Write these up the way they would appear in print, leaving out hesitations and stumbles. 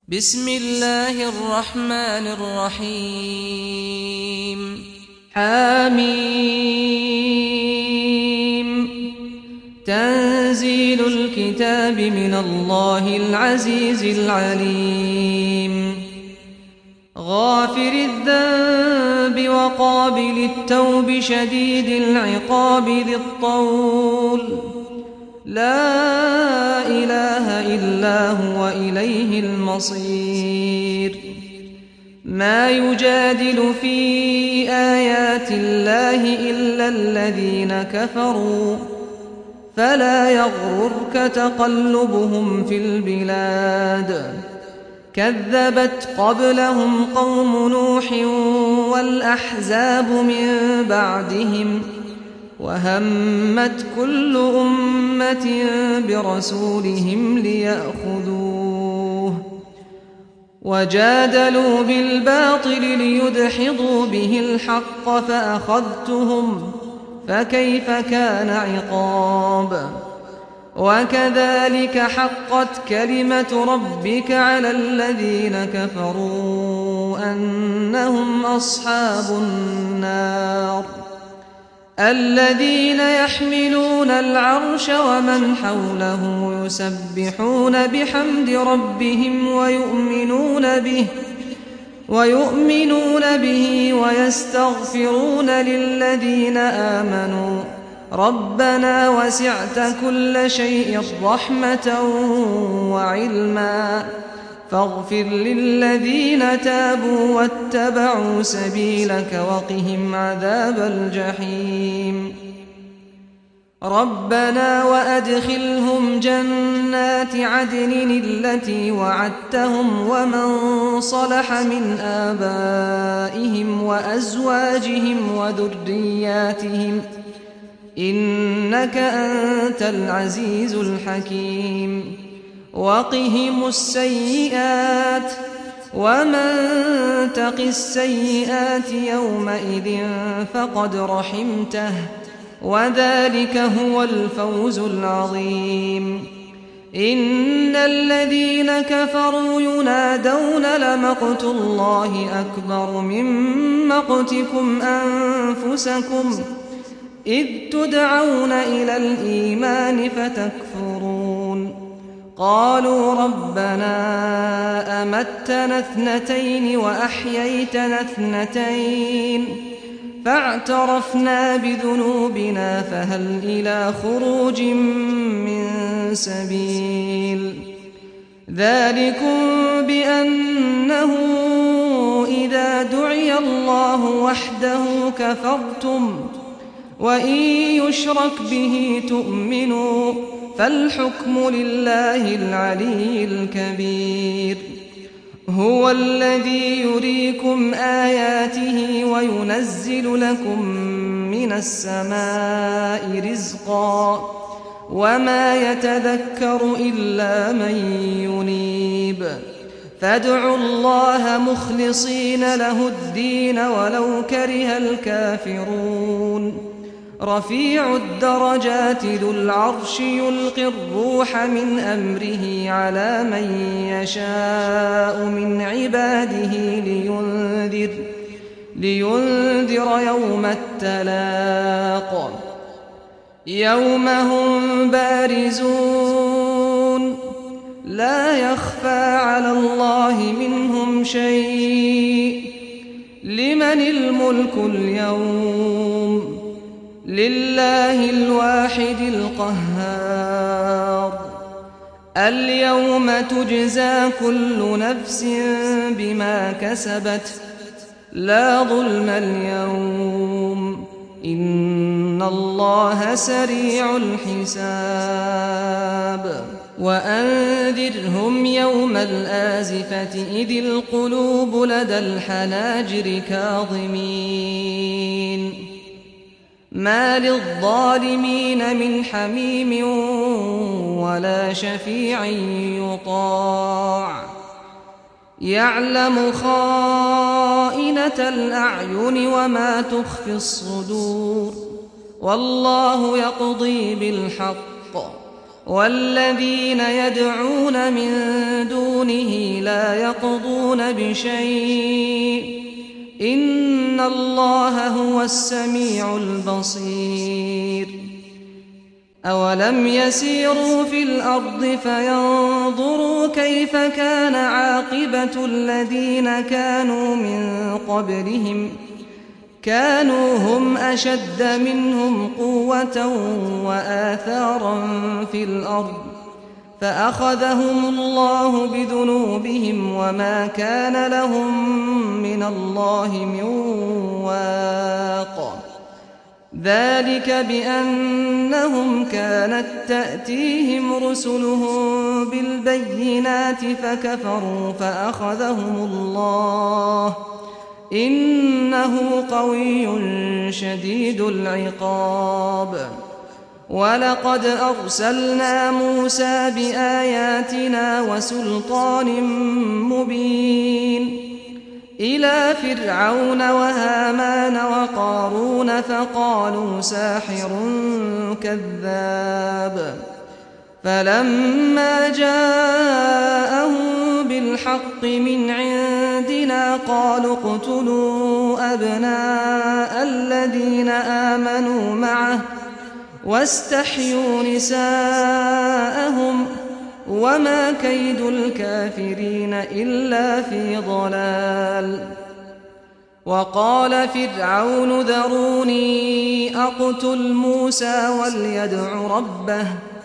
بسم الله الرحمن الرحيم حميم تنزيل الكتاب من الله العزيز العليم غافر الذنب وقابل التوب شديد العقاب ذي الطول لا إله إلا هو إليه المصير ما يجادل في آيات الله إلا الذين كفروا فلا يغررك تقلبهم في البلاد كذبت قبلهم قوم نوح والأحزاب من بعدهم وهمت كل أمة برسولهم ليأخذوه وجادلوا بالباطل ليدحضوا به الحق فأخذتهم فكيف كان عقاب وكذلك حقت كلمة ربك على الذين كفروا أنهم أصحاب النار الذين يحملون العرش ومن حوله يسبحون بحمد ربهم ويؤمنون به ويستغفرون للذين آمنوا ربنا وسعت كل شيء رحمة وعلما فاغفر للذين تابوا واتبعوا سبيلك وقهم عذاب الجحيم ربنا وأدخلهم جنات عدن التي وعدتهم ومن صلح من آبائهم وأزواجهم وذرياتهم إنك أنت العزيز الحكيم وقهم السيئات ومن تق السيئات يومئذ فقد رحمته وذلك هو الفوز العظيم إن الذين كفروا ينادون لمقت الله أكبر من مقتكم أنفسكم إذ تدعون إلى الإيمان فتكفرون قالوا ربنا أمتنا اثنتين وأحييتنا اثنتين فاعترفنا بذنوبنا فهل إلى خروج من سبيل ذلكم بأنه إذا دعي الله وحده كفرتم وإن يشرك به تؤمنوا فالحكم لله العلي الكبير هو الذي يريكم آياته وينزل لكم من السماء رزقا وما يتذكر إلا من ينيب فادعوا الله مخلصين له الدين ولو كره الكافرون رفيع الدرجات ذو العرش يلقي الروح من أمره على من يشاء من عباده لينذر يوم التلاق يوم هم بارزون لا يخفى على الله منهم شيء لمن الملك اليوم لله الواحد القهار اليوم تجزى كل نفس بما كسبت لا ظلم اليوم إن الله سريع الحساب وأنذرهم يوم الآزفة إذ القلوب لدى الحناجر كاظمين ما للظالمين من حميم ولا شفيع يطاع يعلم خائنة الأعين وما تخفي الصدور والله يقضي بالحق والذين يدعون من دونه لا يقضون بشيء إن الله هو السميع البصير أولم يسيروا في الأرض فينظروا كيف كان عاقبة الذين كانوا من قبلهم كانوا هم أشد منهم قوة وآثارا في الأرض فأخذهم الله بذنوبهم وما كان لهم من الله من واق ذلك بأنهم كانت تأتيهم رسلهم بالبينات فكفروا فأخذهم الله إنه قوي شديد العقاب ولقد أرسلنا موسى بآياتنا وسلطان مبين إلى فرعون وهامان وقارون فقالوا ساحر كذاب فلما جاءهم بالحق من عندنا قالوا اقتلوا أبناء الذين آمنوا معه واستحيوا نساءهم وما كيد الكافرين إلا في ضلال وقال فرعون ذروني أقتل موسى وليدع ربه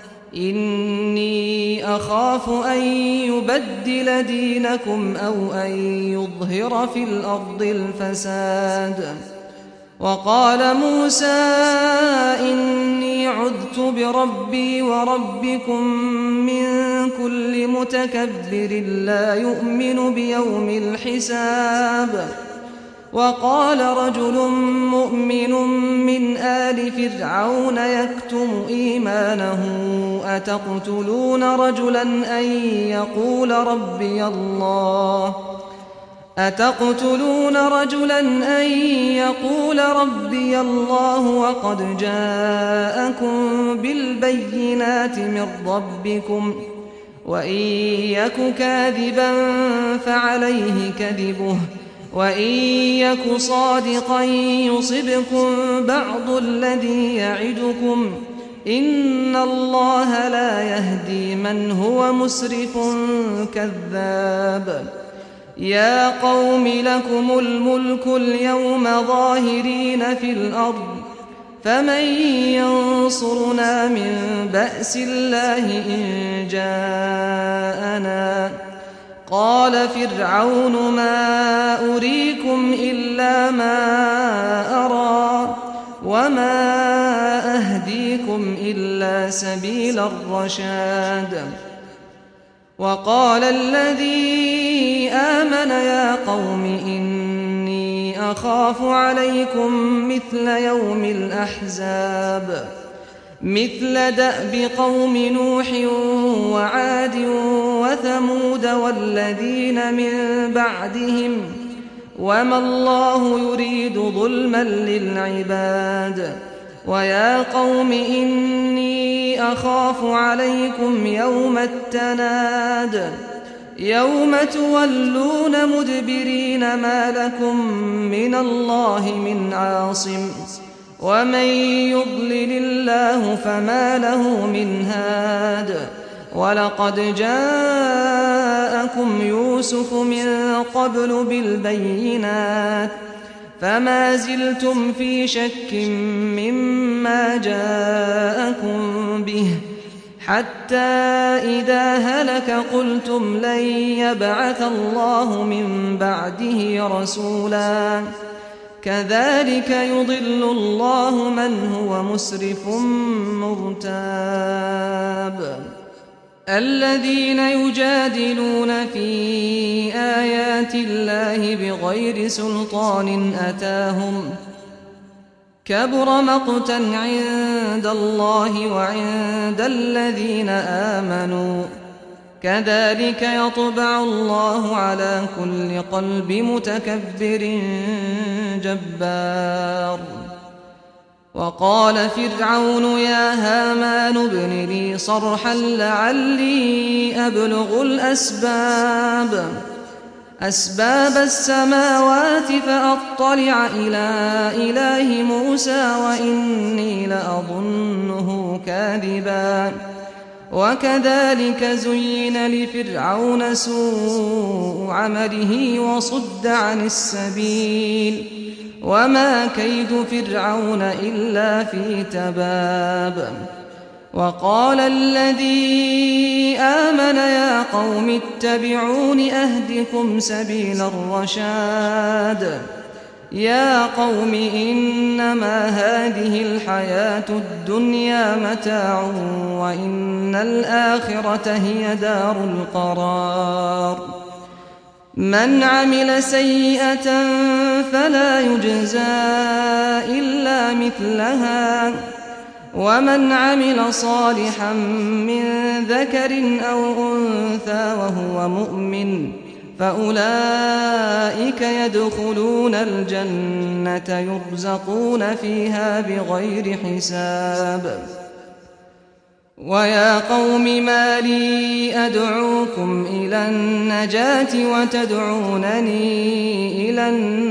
إني أخاف أن يبدل دينكم أو أن يظهر في الأرض الفساد وقال موسى إني عذت بربي وربكم من كل متكبر لا يؤمن بيوم الحساب وقال رجل مؤمن من آل فرعون يكتم إيمانه أتقتلون رجلا أن يقول ربي الله وقد جاءكم بالبينات من ربكم وإن يك كاذبا فعليه كذبه وإن يك صادقا يصبكم بعض الذي يعدكم إن الله لا يهدي من هو مسرف كذاب يا قوم لكم الملك اليوم ظاهرين في الأرض فمن ينصرنا من بأس الله إن جاءنا قال فرعون ما أريكم إلا ما أرى وما أهديكم إلا سبيل الرشاد وقال الذي آمن يا قوم إني أخاف عليكم مثل يوم الأحزاب مثل دأب قوم نوح وعاد وثمود والذين من بعدهم وما الله يريد ظلما للعباد ويا قوم إني أخاف عليكم يوم التناد يوم تولون مدبرين ما لكم من الله من عاصم ومن يضلل الله فما له من هاد ولقد جاءكم يوسف من قبل بالبينات فما زلتم في شك مما جاءكم به حتى إذا هلك قلتم لن يبعث الله من بعده رسولا كذلك يضل الله من هو مسرف مرتاب الذين يجادلون في آيات الله بغير سلطان أتاهم كبر مقتا عند الله وعند الذين آمنوا كذلك يطبع الله على كل قلب متكبر جبار وقال فرعون يا هامان ابن لي صرحا لعلي أبلغ أسباب السماوات فأطلع إلى إله موسى وإني لأظنه كاذبا وكذلك زين لفرعون سوء عمله وصد عن السبيل وما كيد فرعون إلا في تباب وقال الذي آمن يا قوم اتبعون أهدكم سبيل الرشاد يا قوم إنما هذه الحياة الدنيا متاع وإن الآخرة هي دار القرار من عمل سيئة فلا يجزى إلا مثلها ومن عمل صالحا من ذكر أو أنثى وهو مؤمن فأولئك يدخلون الجنة يرزقون فيها بغير حساب ويا قوم ما لي أدعوكم إلى النجاة وتدعونني إلى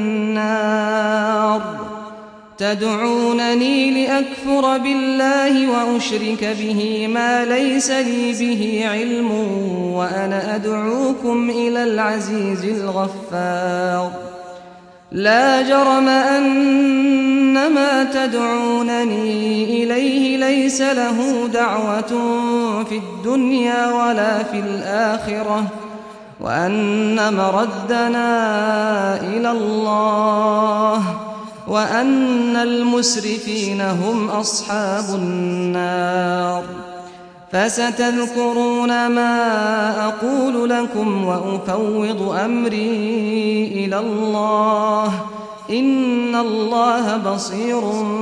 النار تدعونني لأكفر بالله وأشرك به ما ليس لي به علم وأنا أدعوكم إلى العزيز الغفار لا جرم أن ما تدعونني إليه ليس له دعوة في الدنيا ولا في الآخرة وأن مردنا إلى الله وأن المسرفين هم أصحاب النار فستذكرون ما أقول لكم وأفوض أمري إلى الله إن الله بصير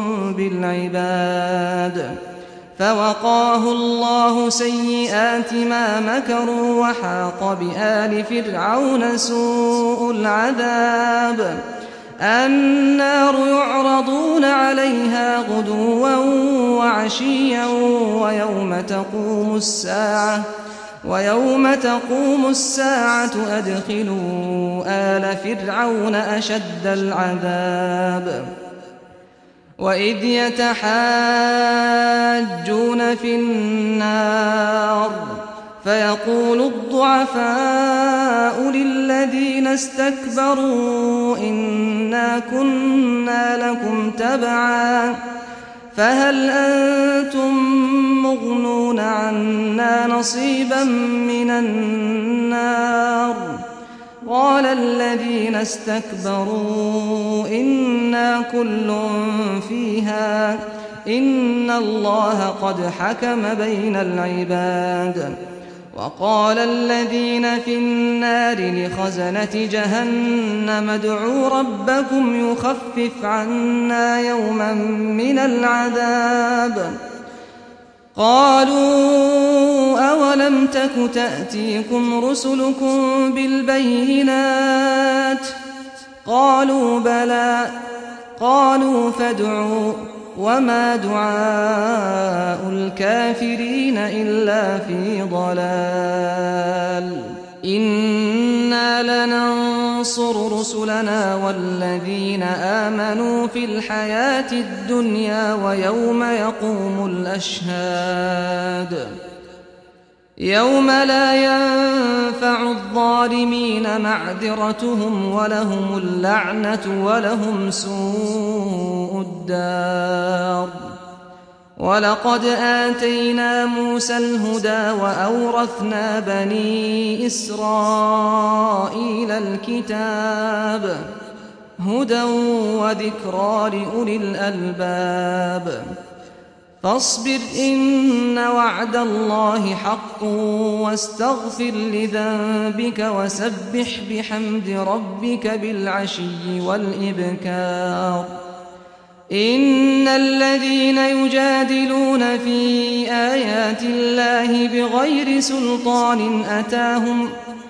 بالعباد فوقاه الله سيئات ما مكروا وحاق بآل فرعون سوء العذاب النار يعرضون عليها غدوا وعشيا ويوم تقوم الساعة أدخلوا آل فرعون أشد العذاب وإذ يتحاجون في النار فيقول الضعفاء للذين استكبروا إنا كنا لكم تبعا فهل أنتم مغنون عنا نصيبا من النار قال الذين استكبروا إنا كل فيها إن الله قد حكم بين العباد وقال الذين في النار لخزنة جهنم ادعوا ربكم يخفف عنا يوما من العذاب قالوا أولم تك تأتيكم رسلكم بالبينات قالوا بلى قالوا فادعوا وما دعاء الكافرين إلا في ضلال إنا لننصر رسلنا والذين آمنوا في الحياة الدنيا ويوم يقوم الأشهاد يوم لا ينفع الظالمين معذرتهم ولهم اللعنة ولهم سوء الدار ولقد آتينا موسى الهدى وأورثنا بني إسرائيل الكتاب هدى وذكرى لأولي الألباب فاصبر إن وعد الله حق واستغفر لذنبك وسبح بحمد ربك بالعشي والإبكار إن الذين يجادلون في آيات الله بغير سلطان أتاهم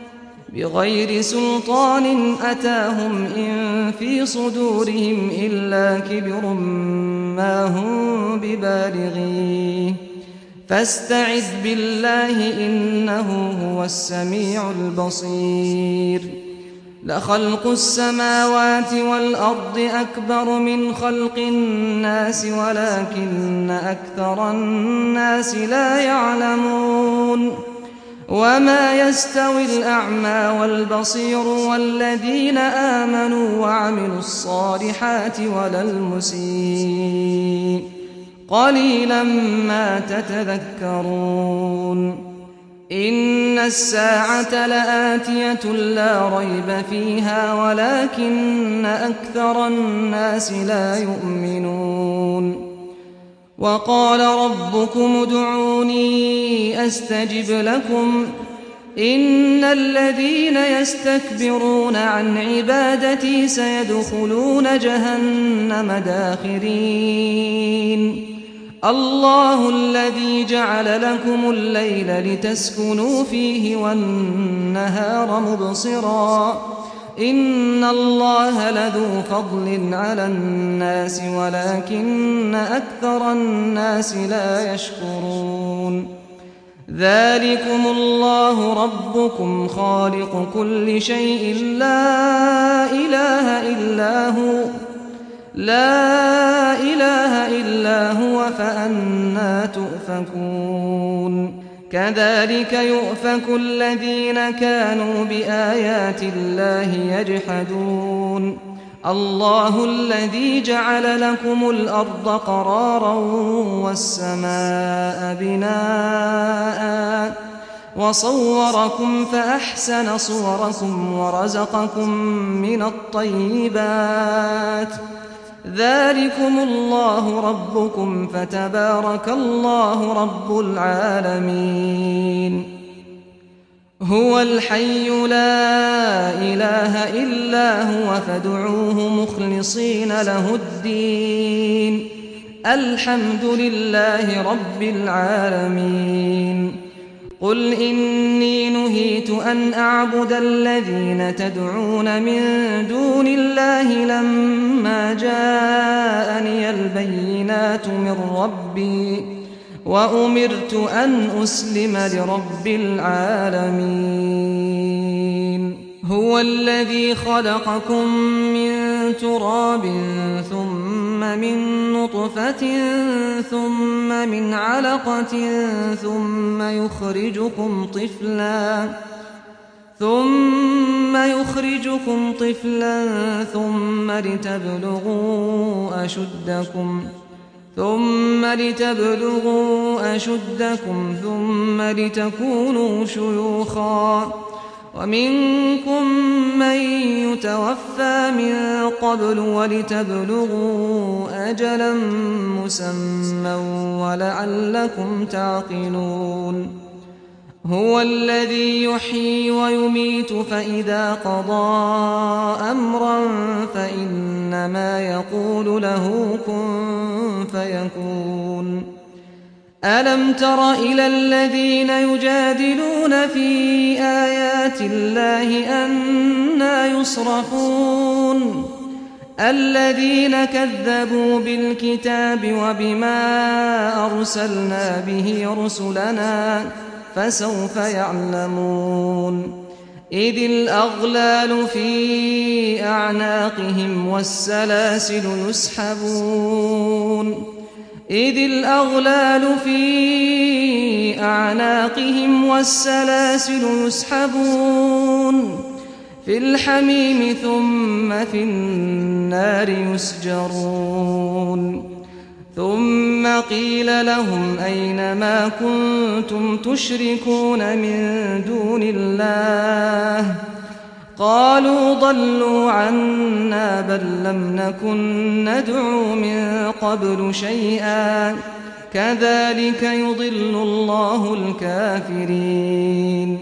بغير سلطان أتاهم إن في صدورهم إلا كبر ما هم ببالغيه فاستعذ بالله إنه هو السميع البصير لخلق السماوات والأرض أكبر من خلق الناس ولكن أكثر الناس لا يعلمون وما يستوي الأعمى والبصير والذين آمنوا وعملوا الصالحات ولا المسيء قليلا ما تتذكرون إن الساعة لآتية لا ريب فيها ولكن أكثر الناس لا يؤمنون وقال ربكم ادعوني أستجب لكم إن الذين يستكبرون عن عبادتي سيدخلون جهنم داخرين الله الذي جعل لكم الليل لتسكنوا فيه والنهار مبصرا إن الله لذو فضل على الناس ولكن أكثر الناس لا يشكرون ذلكم الله ربكم خالق كل شيء لا إله إلا هو فأنى تؤفكون كذلك يؤفك الذين كانوا بآيات الله يجحدون الله الذي جعل لكم الأرض قرارا والسماء بناء وصوركم فأحسن صوركم ورزقكم من الطيبات ذلكم الله ربكم فتبارك الله رب العالمين هو الحي لا إله إلا هو فادعوه مخلصين له الدين الحمد لله رب العالمين قل إني نهيت أن أعبد الذين تدعون من دون الله لما جاءني البينات من ربي وأمرت أن أسلم لرب العالمين هو الذي خلقكم من تراب ثم من نطفة ثم من علقة ثم يخرجكم طفلا ثم لتبلغوا أشدكم ثم لتكونوا شيوخا ومنكم من يتوفى من قبل ولتبلغوا أجلا مسمى ولعلكم تعقلون هو الذي يحيي ويميت فإذا قضى أمرا فإنما يقول له كن فيكون ألم تر إلى الذين يجادلون في آيات الله أنى يصرفون الذين كذبوا بالكتاب وبما أرسلنا به رسلنا فسوف يعلمون إذ الأغلال في أعناقهم والسلاسل يسحبون في الحميم ثم في النار يسجرون ثم قيل لهم أين ما كنتم تشركون من دون الله قالوا ضلوا عنا بل لم نكن ندعو من قبل شيئا كذلك يضل الله الكافرين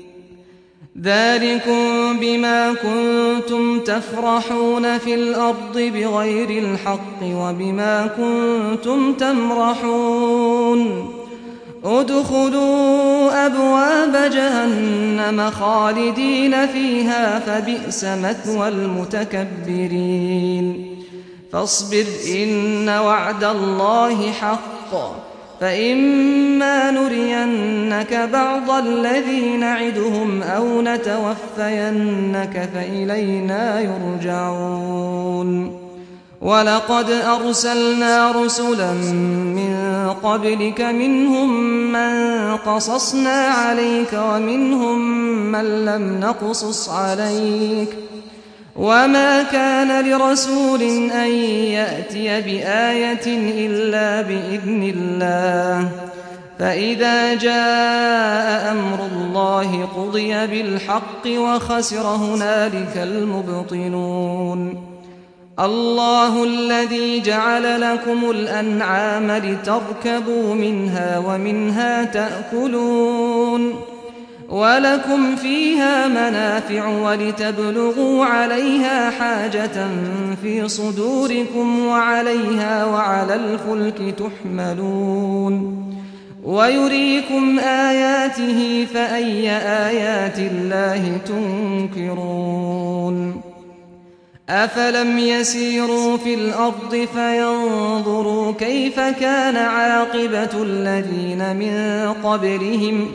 ذلكم بما كنتم تفرحون في الأرض بغير الحق وبما كنتم تمرحون ادخلوا أبواب جهنم خالدين فيها فبئس مثوى المتكبرين فاصبر إن وعد الله حق فإما نرينك بعض الذي نعدهم أو نتوفينك فإلينا يرجعون ولقد أرسلنا رسلا من قبلك منهم من قصصنا عليك ومنهم من لم نقصص عليك وما كان لرسول أن يأتي بآية إلا بإذن الله فإذا جاء أمر الله قضي بالحق وخسر هنالك المبطلون الله الذي جعل لكم الأنعام لتركبوا منها ومنها تأكلون ولكم فيها منافع ولتبلغوا عليها حاجة في صدوركم وعليها وعلى الفلك تحملون ويريكم آياته فأي آيات الله تنكرون أفلم يسيروا في الأرض فينظروا كيف كان عاقبة الذين من قبلهم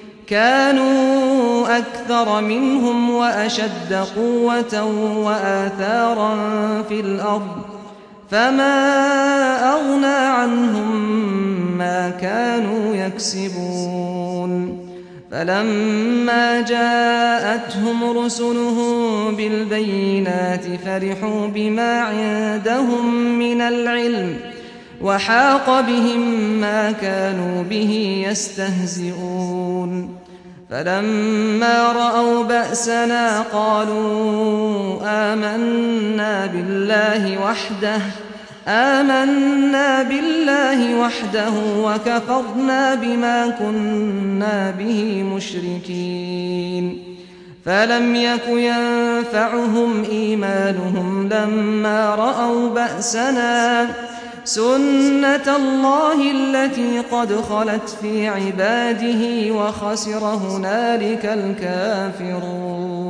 كانوا أكثر منهم وأشد قوة وآثارا في الأرض فما أغنى عنهم ما كانوا يكسبون فلما جاءتهم رسلهم بالبينات فرحوا بما عندهم من العلم وحاق بهم ما كانوا به يستهزئون فلما رأوا بأسنا قالوا آمنا بالله وحده وكفرنا بما كنا به مشركين فلم يك ينفعهم إيمانهم لما رأوا بأسنا سنة الله التي قد خلت في عباده وخسر هنالك الكافرون